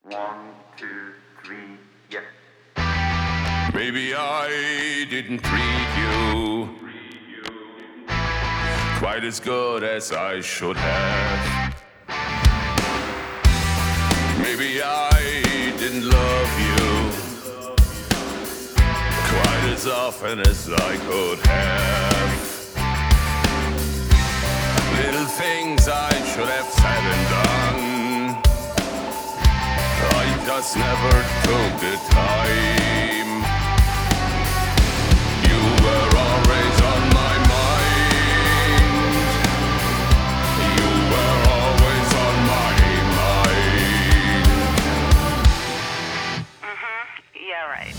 One, two, three, yeah. Maybe I didn't treat you quite as good as I should have. Maybe I didn't love you quite as often as I could have. Little things I should have said and done, I just never took the time. You were always on my mind. You were always on my mind. Yeah, right.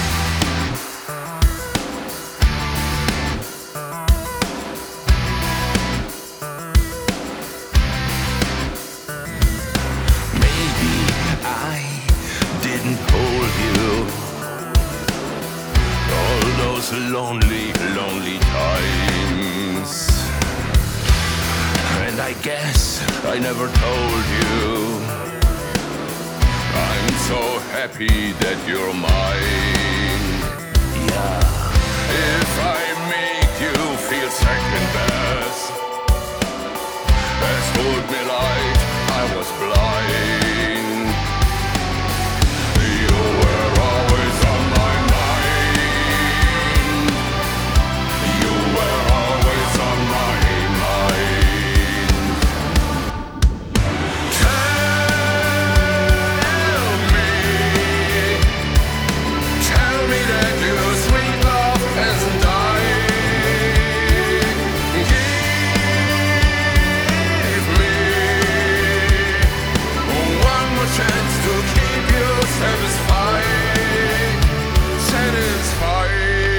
Maybe I didn't hold you all those lonely, lonely times. And I guess I never told you I'm so happy that you're mine. Yeah. If I make you feel second best, as told me light, I was blind. You were always on my mind. You were always on my mind. Tell me that your sweet love hasn't died. Give me one more chance to keep you satisfied. Satisfied.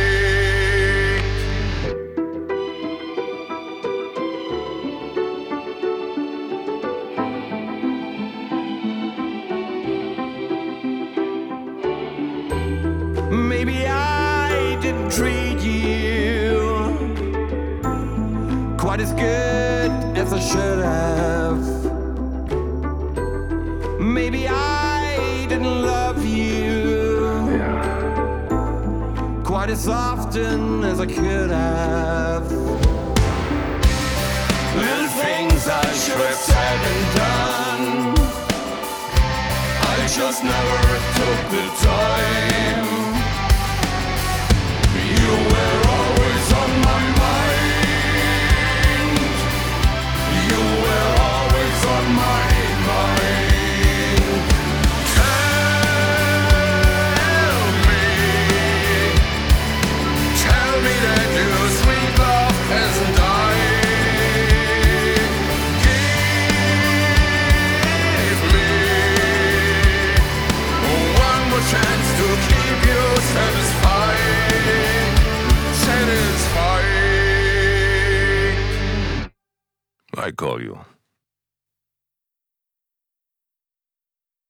Maybe I didn't treat you quite as good as I should have. Maybe I didn't love you quite as often as I could have. Little things I should have said and done, I just never took the time. You were always on my mind. You were always on my mind. Tell me that your sweet love hasn't died. Give me one more chance to keep you satisfied. Satisfied. I call you.